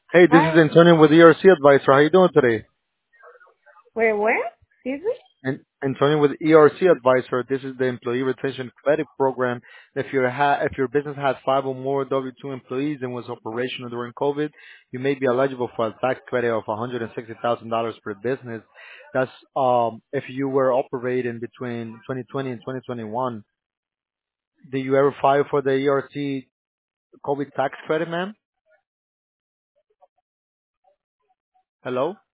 Hey, this is Hi. Antonio with ERC Advisor. How you doing today? Where? Excuse me? Antonio with ERC Advisor. This is the Employee Retention Credit Program. If your business has five or more W-2 employees and was operational during COVID, you may be eligible for a tax credit of $160,000 per business. That's if you were operating between 2020 and 2021. Did you ever file for the ERC COVID tax credit, ma'am? Hello?